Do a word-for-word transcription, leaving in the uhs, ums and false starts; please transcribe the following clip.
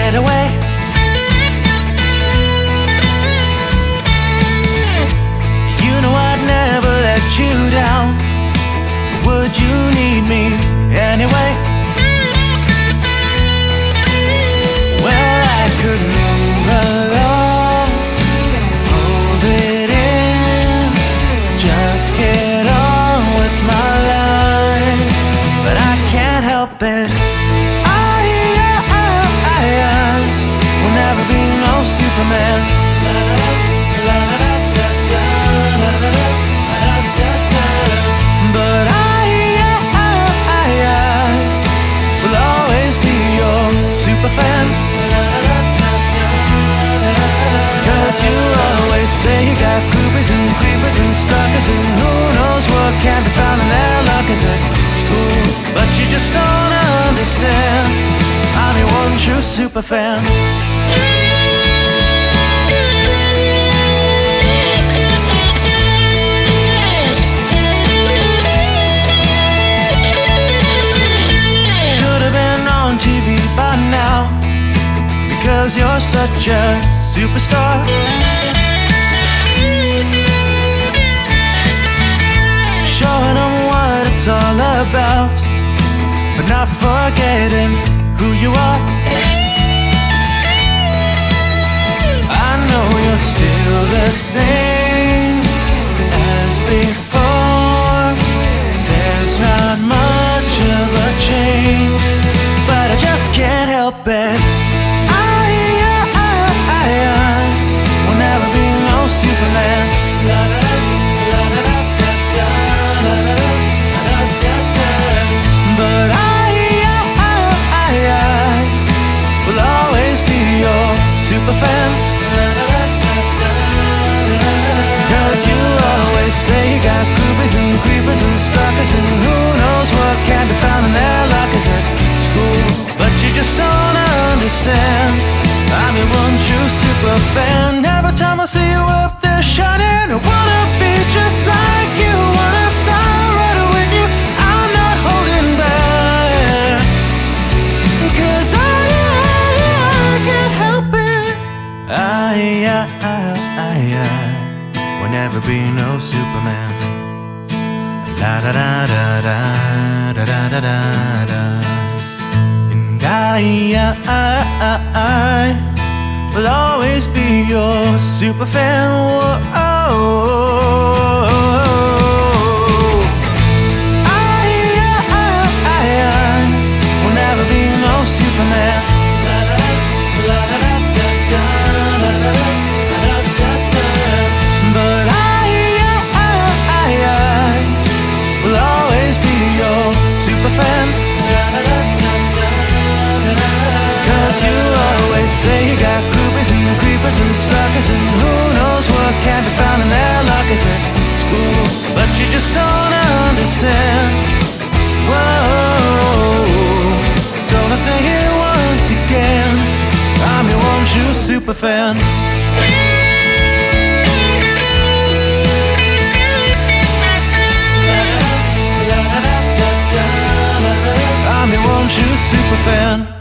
get away. You know I'd never let you down. Would you need me anyway? Well, I could move along, hold it in, just get on with my life, but I can't help it. I, I, I, I will never be no Superman. But I, I, I, I will always be your superfan. Cause you always say you got groupies and creepers and stalkers, and who knows what can be found in their lockers at school. But you just don't understand, I'm your one true superfan. Should've been on T V by now, because you're such a superstar. Showing them what it's all about, but not forgetting who you are. I know you're still the same as before. There's not much of a change, but I just can't help it. I, I, I, I will never be no Superman. But I, I, I, I will always be your superfan. Cause you always say you got groupies and creepers and stalkers, and who knows what can be found in their lockers at school. But you just don't understand, I'm your one true superfan. Every time I see you up there shining, I wanna be just like you, wanna fly right with you. I'm not holding back, cause I, I, I can't help it. I, I, I, I will never be no Superman. La da da da da da da da da da. And I, I, I, I will always be your superfan. Whoa. I, I, I, I will never be no Superman. But I, I, I, I will always be your superfan. Cause you always say you got groupies and creepers and stalkers, and who knows what can be found in their lockers at school. But you just don't understand. Whoa. So I say it once again, I'm your one true superfan. I'm your one true superfan.